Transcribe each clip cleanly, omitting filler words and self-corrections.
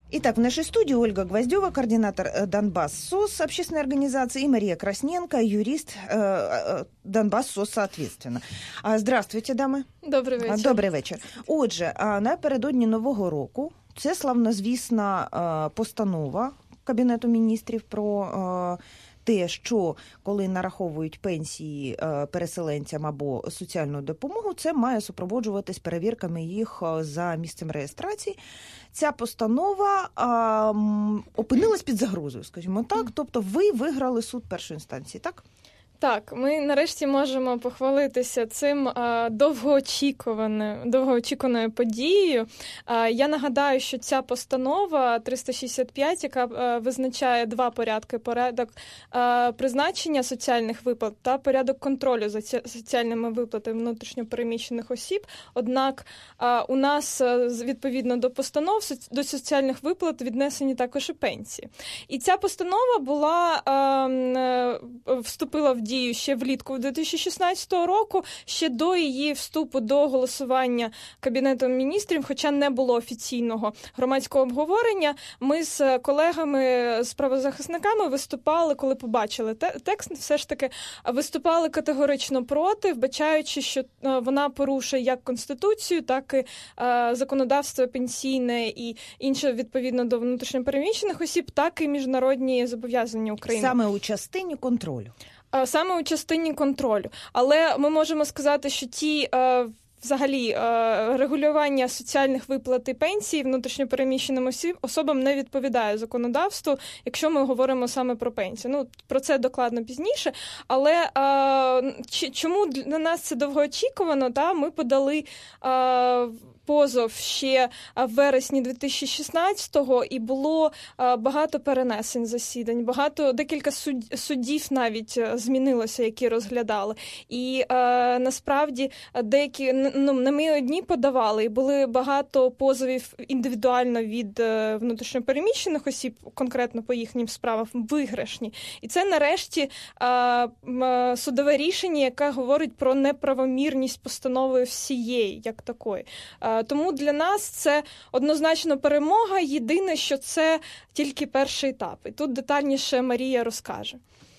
Итак, в нашей студии Ольга Гвоздева, координатор Донбасс СОС общественной организации, и Мария Красненко, юрист Донбасс СОС, соответственно. Здравствуйте, дамы. Добрий вечір. Добрий вечір. Отже, напередодні Нового року це славнозвісна постанова Кабінету міністрів про те, що коли нараховують пенсії переселенцям або соціальну допомогу, це має супроводжуватись перевірками їх за місцем реєстрації. Ця постанова опинилась під загрозою, скажімо так. Тобто ви виграли суд першої інстанції, так? Так, ми нарешті можемо похвалитися цим довгоочікуваною подією. Я нагадаю, що ця постанова 365, яка визначає два порядки: порядок призначення соціальних виплат та порядок контролю за соціальними виплатами внутрішньопереміщених осіб. Однак у нас, відповідно до постанов, до соціальних виплат віднесені також і пенсії. І ця постанова вступила в дію ще влітку 2016 року, ще до її вступу до голосування Кабінетом міністрів, хоча не було офіційного громадського обговорення. Ми з колегами, з правозахисниками виступали, коли побачили текст, все ж таки виступали категорично проти, вбачаючи, що вона порушує як Конституцію, так і законодавство пенсійне і інше відповідно до внутрішньопереміщених осіб, так і міжнародні зобов'язання України. Саме у частині контролю. Саме у частині контролю. Але ми можемо сказати, що взагалі регулювання соціальних виплат і пенсій внутрішньопереміщеним особам не відповідає законодавству, якщо ми говоримо саме про пенсію. Про це докладно пізніше. Але чому для нас це довгоочікувано? Ми подали позов ще в вересні 2016-го, і було багато перенесень засідань, декілька суддів навіть змінилося, які розглядали. І насправді деякі, не ми одні подавали, і були багато позовів індивідуально від внутрішньопереміщених осіб, конкретно по їхнім справам, виграшні. І це нарешті судове рішення, яке говорить про неправомірність постанови всієї, як такої. Тому для нас це однозначно перемога. Єдине, що це тільки перший етап. І тут детальніше Марія розкаже.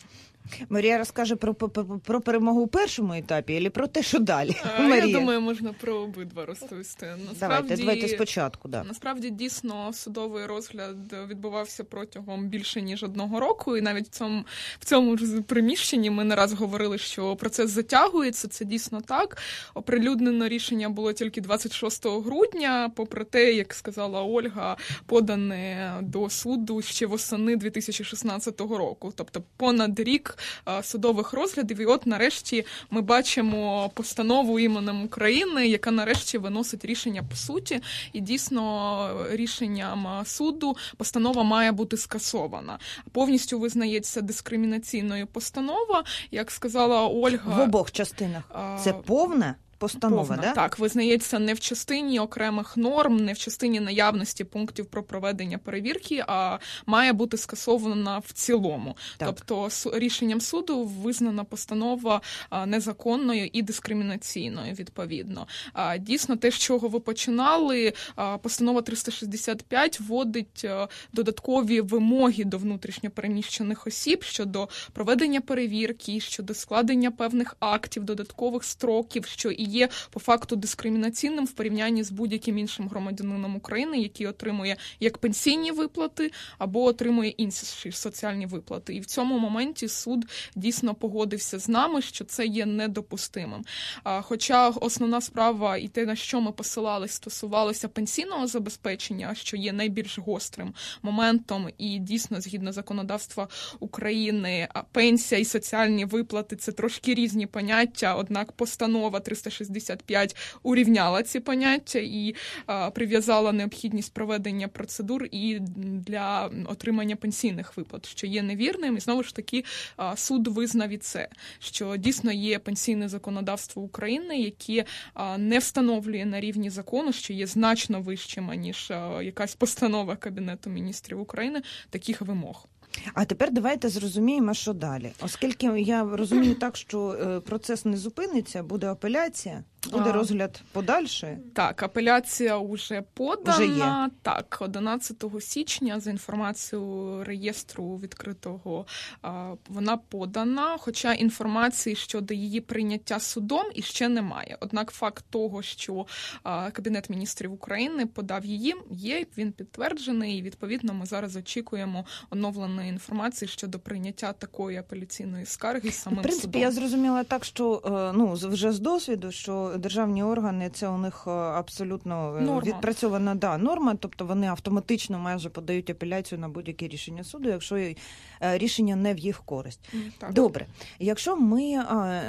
Марія розкаже про перемогу у першому етапі, або про те, що далі? Я думаю, можна про обидва розповісти. Давайте спочатку. Да. Насправді, дійсно, судовий розгляд відбувався протягом більше, ніж 1 року, і навіть в цьому ж приміщенні ми не раз говорили, що процес затягується, це дійсно так. Оприлюднено рішення було тільки 26 грудня, попри те, як сказала Ольга, подане до суду ще восени 2016 року, тобто понад рік судових розглядів, і от нарешті ми бачимо постанову іменем України, яка нарешті виносить рішення по суті, і дійсно рішенням суду постанова має бути скасована. Повністю визнається дискримінаційною постанова, як сказала Ольга. В обох частинах. Це повна постанова, да? Так, визнається не в частині окремих норм, не в частині наявності пунктів про проведення перевірки, а має бути скасована в цілому. Так. Тобто рішенням суду визнана постанова незаконною і дискримінаційною, відповідно. Дійсно, те, з чого ви починали, постанова 365 вводить додаткові вимоги до внутрішньопереміщених осіб щодо проведення перевірки, щодо складення певних актів, додаткових строків, що і є по факту дискримінаційним в порівнянні з будь-яким іншим громадянином України, який отримує як пенсійні виплати або отримує інші соціальні виплати. І в цьому моменті суд дійсно погодився з нами, що це є недопустимим. Хоча основна справа і те, на що ми посилались, стосувалося пенсійного забезпечення, що є найбільш гострим моментом, і дійсно, згідно законодавства України, пенсія і соціальні виплати – це трошки різні поняття, однак постанова 365 урівняла ці поняття і прив'язала необхідність проведення процедур і для отримання пенсійних виплат, що є невірним. І знову ж таки суд визнав і це, що дійсно є пенсійне законодавство України, яке не встановлює на рівні закону, що є значно вищим, ніж якась постанова Кабінету міністрів України, таких вимог. А тепер давайте зрозуміємо, що далі. Оскільки я розумію так, що процес не зупиниться, буде апеляція. Буде розгляд подальше? Так, апеляція вже подана. Так, 11 січня, за інформацією реєстру відкритого, вона подана, хоча інформації щодо її прийняття судом іще немає. Однак факт того, що Кабінет міністрів України подав її, є, він підтверджений, і відповідно ми зараз очікуємо оновленої інформації щодо прийняття такої апеляційної скарги самим судом. В принципі, я зрозуміла так, що вже з досвіду, що державні органи, це у них абсолютно відпрацьована норма, тобто вони автоматично майже подають апеляцію на будь-яке рішення суду, якщо рішення не в їх користь. Так. Добре, якщо ми,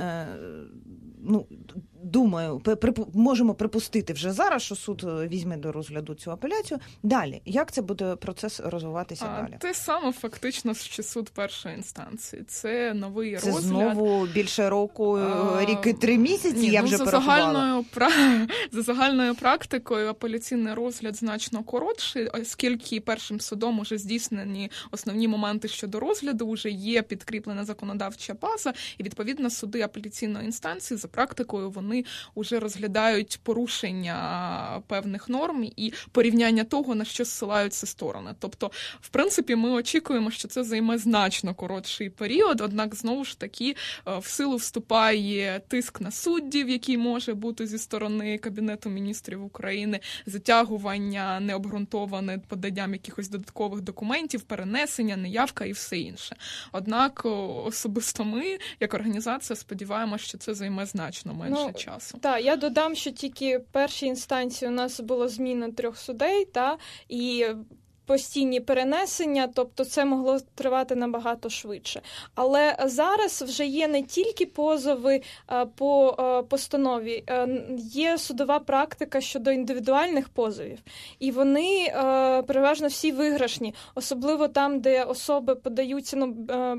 думаю, можемо припустити вже зараз, що суд візьме до розгляду цю апеляцію, далі, як це буде процес розвиватися далі? Те саме фактично, що суд першої інстанції. Це новий розгляд. Це знову більше року, рік і 3 місяці, я вже порахувала. За загальною практикою апеляційний розгляд значно коротший, оскільки першим судом уже здійснені основні моменти щодо розгляду, вже є підкріплена законодавча база, і відповідно суди апеляційної інстанції за практикою вони вже розглядають порушення певних норм і порівняння того, на що зсилаються сторони. Тобто, в принципі, ми очікуємо, що це займе значно коротший період, однак, знову ж таки, в силу вступає тиск на суддів, який може бути зі сторони Кабінету міністрів України, затягування необґрунтоване поданням якихось додаткових документів, перенесення, неявка і все інше. Однак, особисто ми, як організація, сподіваємося, що це займе значно менше часу. Так, я додам, що тільки в першій інстанції у нас було зміна 3 судей, і постійні перенесення, тобто це могло тривати набагато швидше. Але зараз вже є не тільки позови по постанові, є судова практика щодо індивідуальних позовів. І вони переважно всі виграшні, особливо там, де особи подаються,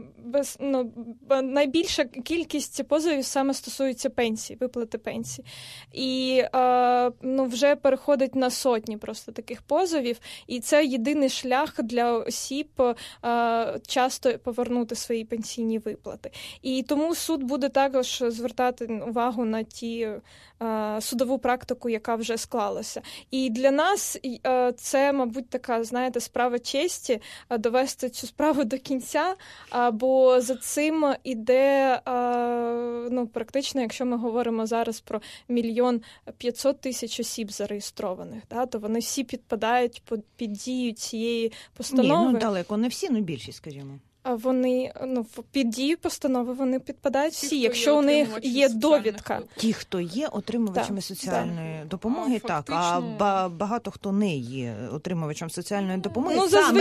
найбільша кількість позовів саме стосується пенсій, виплати пенсій. І вже переходить на сотні просто таких позовів, і це єдиний шлях для осіб часто повернути свої пенсійні виплати. І тому суд буде також звертати увагу на судову практику, яка вже склалася. І для нас це, мабуть, така, справа честі довести цю справу до кінця, бо за цим іде, практично, якщо ми говоримо зараз про 1 500 000 осіб зареєстрованих, то вони всі підпадають під дію цієї постанови. Ні, далеко не всі, більшість, скажімо. А вони, під дію постанови вони підпадають всі, якщо у них є довідка. Ті, хто є отримувачами соціальної допомоги, а багато хто не є отримувачем соціальної допомоги,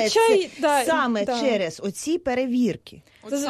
саме через оці перевірки.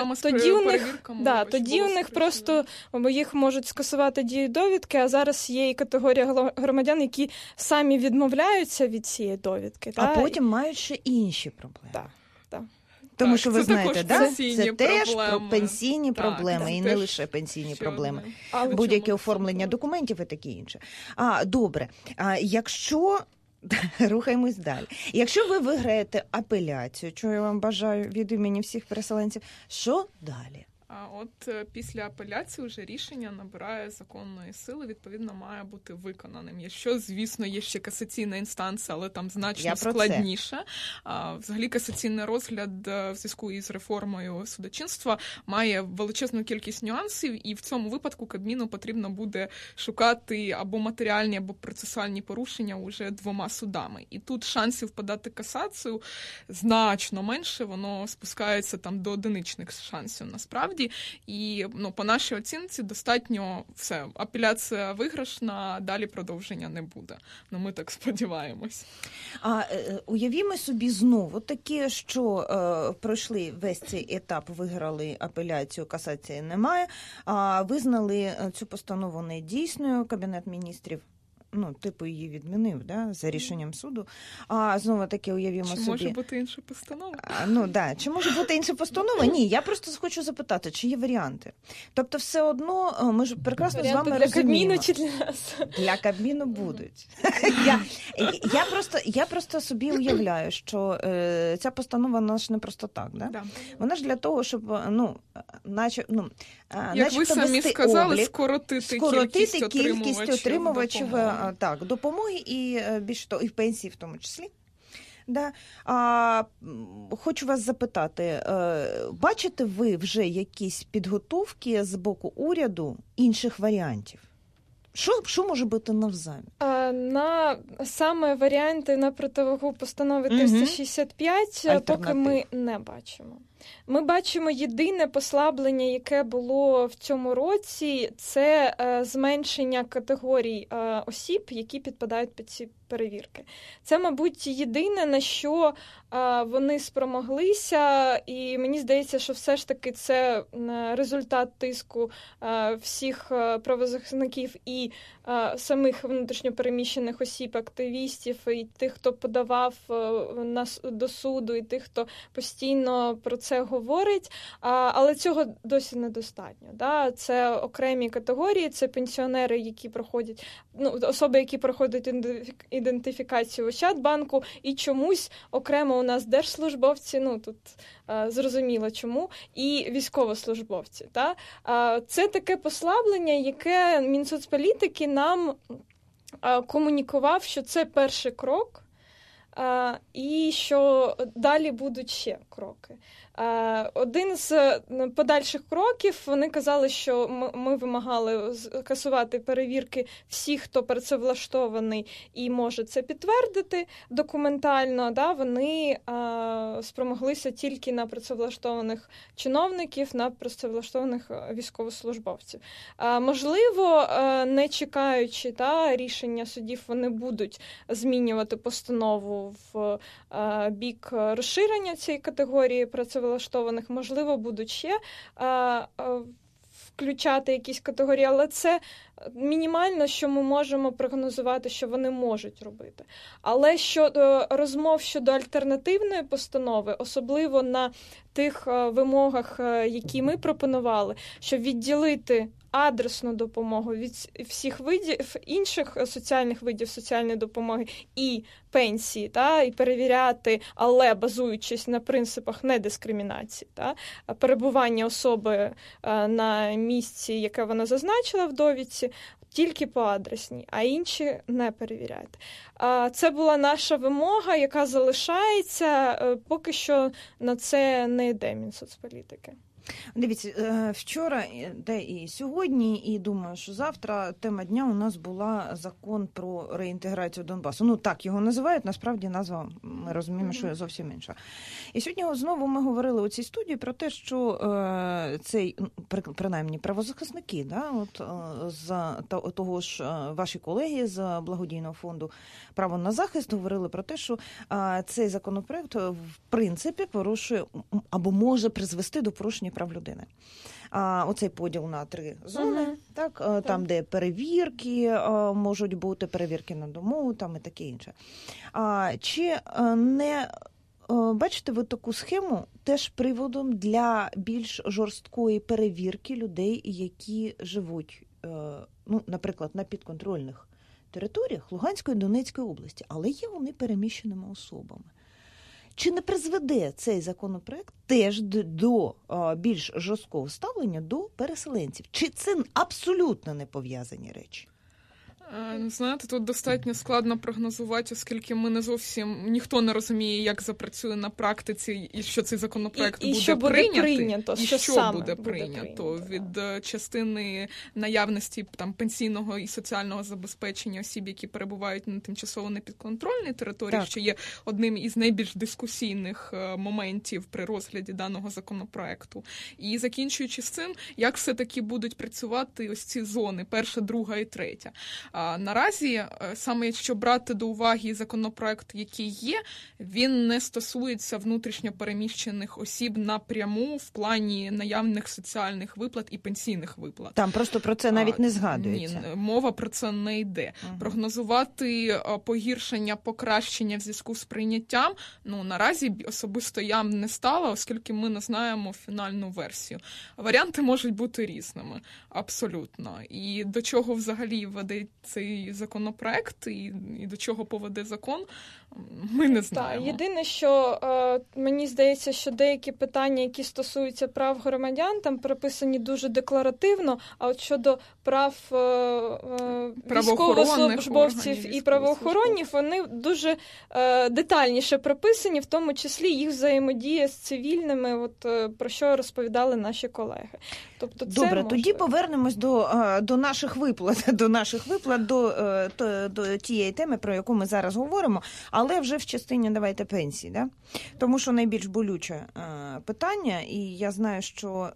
Тоді у них просто їх можуть скасувати дію довідки, а зараз є і категорія громадян, які самі відмовляються від цієї довідки. А потім мають ще інші проблеми. Так. Тому що ви знаєте, це теж пенсійні проблеми, проблеми, і не лише пенсійні проблеми. Будь-яке оформлення документів і таке інше. Добре. Якщо рухаємось далі. Якщо ви виграєте апеляцію, чого я вам бажаю від імені всіх переселенців, що далі? Після апеляції вже рішення набирає законної сили, відповідно, має бути виконаним. Якщо, звісно, є ще касаційна інстанція, але там значно складніше. Взагалі, касаційний розгляд в зв'язку із реформою судочинства має величезну кількість нюансів, і в цьому випадку Кабміну потрібно буде шукати або матеріальні, або процесуальні порушення уже 2 судами. І тут шансів подати касацію значно менше, воно спускається там до одиничних шансів насправді. І по нашій оцінці достатньо все, апеляція виграшна, далі продовження не буде. Ми так сподіваємось. Уявімо собі знову таке, що пройшли весь цей етап, виграли апеляцію, касації немає, визнали цю постанову недійсною, Кабінет міністрів її відмінив, да, за рішенням суду. А знову таки уявімо собі... Чи може бути інша постанова? Чи може бути інша постанова? Ні, я просто хочу запитати, чи є варіанти. Тобто все одно, ми ж прекрасно варіанти з вами розуміємо. Для Кабміну чи для нас? Для Кабміну будуть. Я просто собі уявляю, що ця постанова вона ж не просто так, да? Да. Вона ж для того, щоб, як ви самі сказали, скоротити кількість отримувачів допомоги і більше того, і в пенсії в тому числі. Да. Хочу вас запитати, бачите ви вже якісь підготовки з боку уряду інших варіантів? Що може бути навзамін? На саме варіанти на противагу постанови 365 поки ми не бачимо. Ми бачимо єдине послаблення, яке було в цьому році, це зменшення категорій осіб, які підпадають під ці перевірки. Це, мабуть, єдине, на що вони спромоглися, і мені здається, що все ж таки це результат тиску всіх правозахисників і самих внутрішньопереміщених осіб, активістів, і тих, хто подавав до суду, і тих, хто постійно про це говорить, але цього досі недостатньо. Да? Це окремі категорії, це пенсіонери, які проходять, особи, які проходять ідентифікацію в Ощадбанку, і чомусь окремо у нас держслужбовці, тут зрозуміло чому, і військовослужбовці. Да? Це таке послаблення, яке Мінсоцполітики нам комунікував, що це перший крок, і що далі будуть ще кроки. Один з подальших кроків, вони казали, що ми вимагали скасувати перевірки всіх, хто працевлаштований і може це підтвердити документально. Да? Вони спромоглися тільки на працевлаштованих чиновників, на працевлаштованих військовослужбовців. Можливо, не чекаючи рішення судів, вони будуть змінювати постанову в бік розширення цієї категорії працевлаштованих, можливо, будуть ще включати якісь категорії, але це мінімально, що ми можемо прогнозувати, що вони можуть робити. Але щодо розмов щодо альтернативної постанови, особливо на тих вимогах, які ми пропонували, щоб відділити адресну допомогу від всіх видів, інших соціальних видів соціальної допомоги і пенсії, і перевіряти, але базуючись на принципах недискримінації, перебування особи на місці, яке вона зазначила в довідці, тільки по адресній, а інші не перевіряти. Це була наша вимога, яка залишається, поки що на це не йде Мінсоцполітики. Дивіться, вчора, і сьогодні, і думаю, що завтра тема дня у нас була закон про реінтеграцію Донбасу. Так його називають, насправді назва, ми розуміємо, що зовсім інша. І сьогодні знову ми говорили у цій студії про те, що цей, принаймні, правозахисники, з того ж ваші колеги з благодійного фонду «Право на захист» говорили про те, що цей законопроект в принципі порушує або може призвести до порушення прав людини. Оцей поділ на 3 зони, там, де перевірки можуть бути, перевірки на дому, там і таке інше. Чи не бачите ви таку схему теж приводом для більш жорсткої перевірки людей, які живуть, наприклад, на підконтрольних територіях Луганської і Донецької області, але є вони переміщеними особами? Чи не призведе цей законопроект теж до більш жорсткого ставлення до переселенців? Чи це абсолютно не пов'язані речі? Знаєте, тут достатньо складно прогнозувати, оскільки ми не зовсім, ніхто не розуміє, як запрацює на практиці, і що цей законопроект буде прийнято, і що буде прийнято від частини наявності пенсійного і соціального забезпечення осіб, які перебувають на тимчасово непідконтрольній території, що є одним із найбільш дискусійних моментів при розгляді даного законопроекту. І закінчуючи з цим, як все-таки будуть працювати ось ці зони, 1, 2 і 3. Наразі, саме якщо брати до уваги законопроект, який є, він не стосується внутрішньо переміщених осіб напряму в плані наявних соціальних виплат і пенсійних виплат. Там просто про це навіть не згадується. Ні, мова про це не йде. Прогнозувати погіршення, покращення в зв'язку з прийняттям, наразі особисто я не стала, оскільки ми не знаємо фінальну версію. Варіанти можуть бути різними, абсолютно. І до чого взагалі веде цей законопроект, і до чого поведе закон, ми не знаємо. Єдине, що мені здається, що деякі питання, які стосуються прав громадян, там прописані дуже декларативно, а от щодо прав військовослужбовців і правоохоронців, вони дуже детальніше прописані, в тому числі їх взаємодія з цивільними, от про що розповідали наші колеги. Тобто це добре, тоді повернемось до наших виплат, до тієї теми, про яку ми зараз говоримо, але вже в частині, давайте, пенсій, да? Тому що найбільш болюче питання, і я знаю, що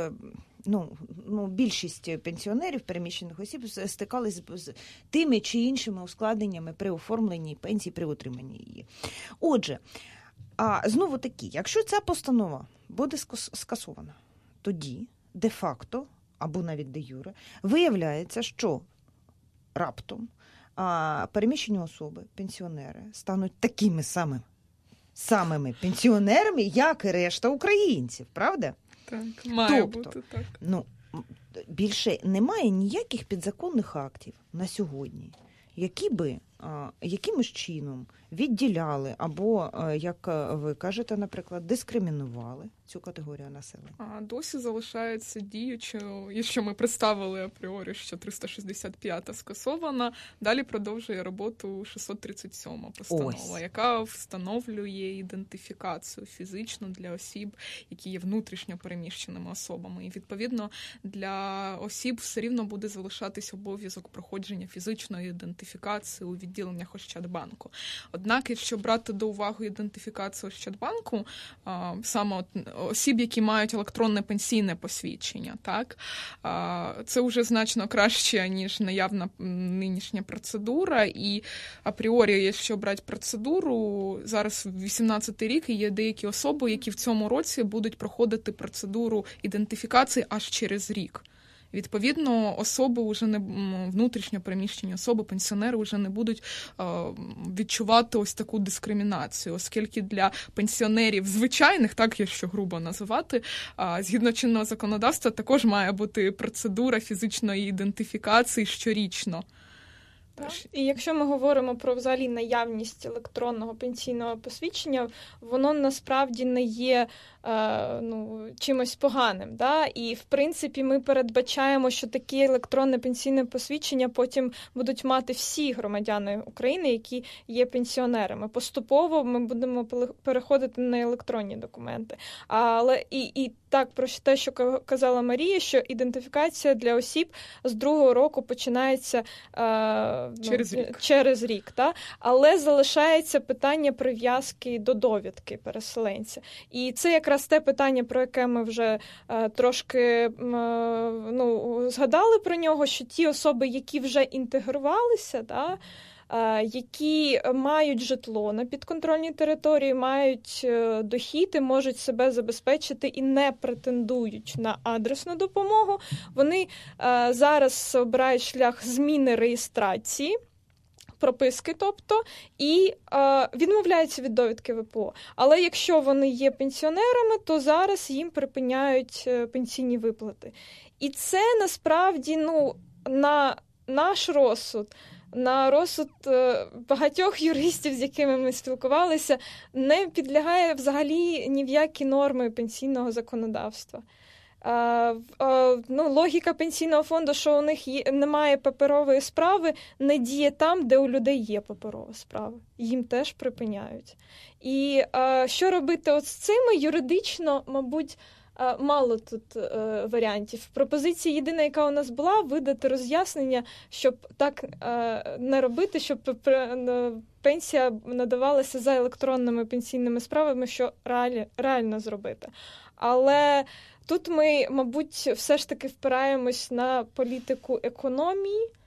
більшість пенсіонерів, переміщених осіб стикались з тими чи іншими ускладненнями при оформленні пенсії, при отриманні її. Отже, знову таки, якщо ця постанова буде скасована, тоді де-факто, або навіть де-юре, виявляється, що раптом переміщені особи, пенсіонери, стануть такими самими пенсіонерами, як і решта українців, правда? Так, має бути так. Більше немає ніяких підзаконних актів на сьогодні, які би якимось чином відділяли або, як ви кажете, наприклад, дискримінували цю категорію населення. Досі залишається діючою, якщо ми представили апріорі, що 365-та скасована, далі продовжує роботу 637-та постанова, яка встановлює ідентифікацію фізичну для осіб, які є внутрішньо переміщеними особами. І, відповідно, для осіб все рівно буде залишатись обов'язок проходження фізичної ідентифікації у відділеннях Ощадбанку. Однак, якщо брати до уваги ідентифікацію Ощадбанку, саме осіб, які мають електронне пенсійне посвідчення, так, це вже значно краще, ніж наявна нинішня процедура. І апріорі, якщо брати процедуру, зараз 18-й рік, і є деякі особи, які в цьому році будуть проходити процедуру ідентифікації аж через рік. Відповідно, особи вже не внутрішньо переміщені особи, пенсіонери вже не будуть відчувати ось таку дискримінацію, оскільки для пенсіонерів звичайних, так якщо грубо називати, згідно чинного законодавства також має бути процедура фізичної ідентифікації щорічно. І якщо ми говоримо про взагалі наявність електронного пенсійного посвідчення, воно насправді не є чимось поганим. Да? І, в принципі, ми передбачаємо, що таке електронне пенсійне посвідчення потім будуть мати всі громадяни України, які є пенсіонерами. Поступово ми будемо переходити на електронні документи. Але і так, про те, що казала Марія, що ідентифікація для осіб з 2-го року починається через рік. Та? Але залишається питання прив'язки до довідки переселенця. І це якраз те питання, про яке ми вже трошки згадали про нього, що ті особи, які вже інтегрувалися, та, які мають житло на підконтрольній території, мають дохід і можуть себе забезпечити і не претендують на адресну допомогу, вони зараз обирають шлях зміни реєстрації, прописки, тобто, і відмовляються від довідки ВПО. Але якщо вони є пенсіонерами, то зараз їм припиняють пенсійні виплати. І це, насправді, на наш розсуд, на розсуд багатьох юристів, з якими ми спілкувалися, не підлягає взагалі ні в які норми пенсійного законодавства. Логіка пенсійного фонду, що у них немає паперової справи, не діє там, де у людей є паперова справа. Їм теж припиняють. І що робити от з цими? Юридично, мабуть, мало тут варіантів. Пропозиція єдина, яка у нас була, видати роз'яснення, щоб так не робити, щоб пенсія надавалася за електронними пенсійними справами, що реально зробити. Але тут ми, мабуть, все ж таки впираємось на політику економії,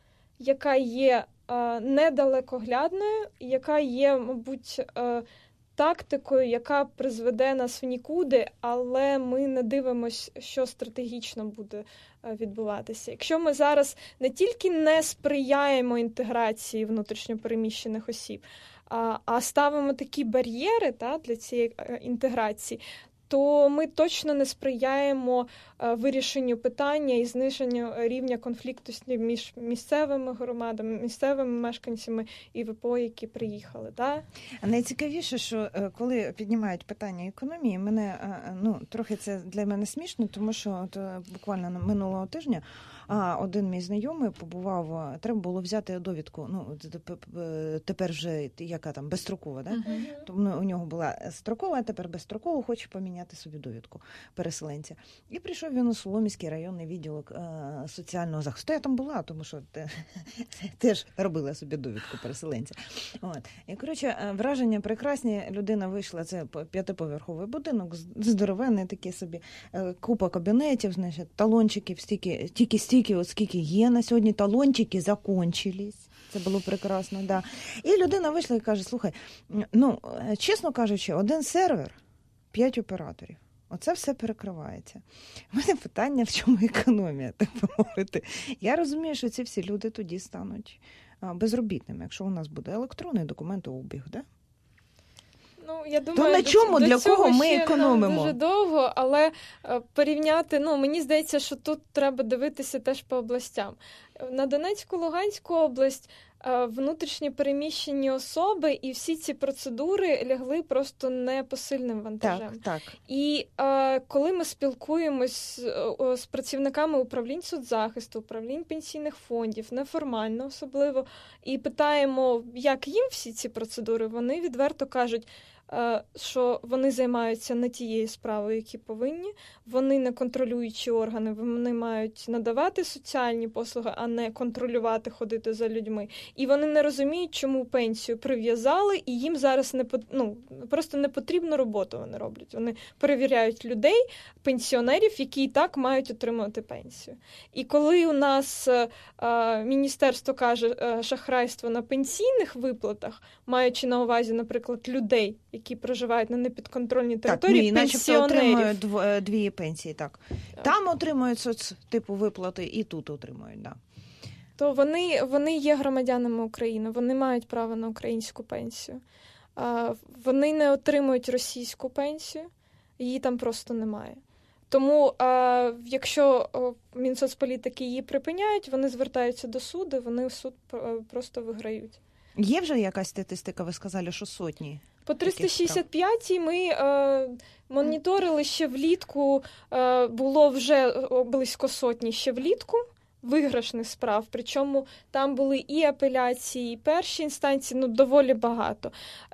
яка є недалекоглядною, яка є, мабуть, тактикою, яка призведе нас в нікуди, але ми не дивимося, що стратегічно буде відбуватися. Якщо ми зараз не тільки не сприяємо інтеграції внутрішньопереміщених осіб, а ставимо такі бар'єри для цієї інтеграції, то ми точно не сприяємо вирішенню питання і зниженню рівня конфліктності між місцевими громадами, місцевими мешканцями і ВПО, які приїхали. Да? А найцікавіше, що коли піднімають питання економії, мене, трохи це для мене смішно, тому що буквально минулого тижня один мій знайомий побував, треба було взяти довідку, тепер вже яка там, безстрокова, да? Тому у нього була строкова, а тепер безстроково, хоче поміняти собі довідку переселенця. І прийшов він у Солом'янський районний відділок соціального захисту. Я там була, тому що теж робила собі довідку переселенця. І, коротше, враження прекрасні. Людина вийшла, це 5-поверховий будинок, здоровенний такий собі, купа кабінетів, значить, талончиків, стільки, скільки є на сьогодні, талончики закончились. Це було прекрасно, да. І людина вийшла і каже, слухай, чесно кажучи, один сервер, 5 операторів. Оце все перекривається. У мене питання, в чому економія, так би мовити. Я розумію, що ці всі люди тоді стануть безробітними, якщо у нас буде електронний документообіг, да? Я думаю, то на чому, для кого ми економимо? Дуже довго, але порівняти, мені здається, що тут треба дивитися теж по областям. На Донецьку, Луганську область внутрішні переміщені особи і всі ці процедури лягли просто непосильним вантажем. Так. І коли ми спілкуємось з працівниками управлінь соцзахисту, управлінь пенсійних фондів, неформально особливо, і питаємо, як їм всі ці процедури, вони відверто кажуть, що вони займаються не тією справою, які повинні, вони не контролюючі органи, вони мають надавати соціальні послуги, а не контролювати, ходити за людьми. І вони не розуміють, чому пенсію прив'язали, і їм зараз просто не потрібну роботу вони роблять. Вони перевіряють людей, пенсіонерів, які і так мають отримувати пенсію. І коли у нас міністерство каже шахрайство на пенсійних виплатах, маючи на увазі, наприклад, людей, які проживають на непідконтрольній території, пенсіонерів. Отримують 2 пенсії, так. Там отримують соцтипу виплати і тут отримують, да. То вони є громадянами України, вони мають право на українську пенсію. Вони не отримують російську пенсію, її там просто немає. Тому, якщо Мінсоцполітики її припиняють, вони звертаються до суду, вони в суд просто виграють. Є вже якась статистика, ви сказали, що сотні? По 365-й ми моніторили ще влітку, було вже близько сотні ще влітку виграшних справ, причому там були і апеляції, і перші інстанції, доволі багато.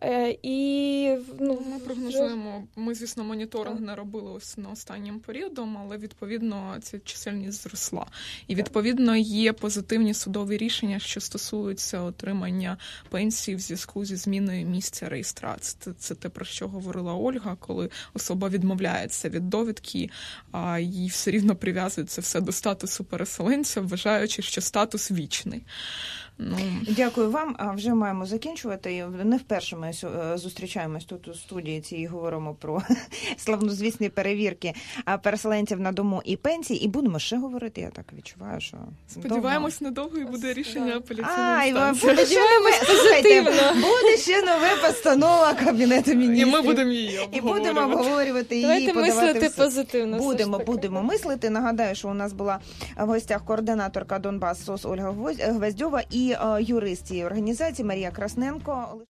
Ми прогнозуємо, ми, звісно, моніторинг не робили ось на останнім періодом, але, відповідно, ця чисельність зросла. І, відповідно, є позитивні судові рішення, що стосуються отримання пенсії в зв'язку зі зміною місця реєстрації. Це те, про що говорила Ольга, коли особа відмовляється від довідки, а їй все рівно прив'язується все до статусу переселенця, вважаючи, що статус вічний. Дякую вам. Вже маємо закінчувати. Не вперше ми зустрічаємось тут у студії і говоримо про славнозвісні перевірки переселенців на дому і пенсії. І будемо ще говорити, я так відчуваю, що... Сподіваємось, недовго і буде рішення апеляційної інстанції. Буде ще нова постанова Кабінету міністрів. І ми будемо її обговорювати. І будемо обговорювати її. Давайте мислити позитивно. Будемо мислити. Нагадаю, що у нас була в гостях координаторка Донбас СОС Ольга Гвоздьова і юрист цієї організації Марія Красненко.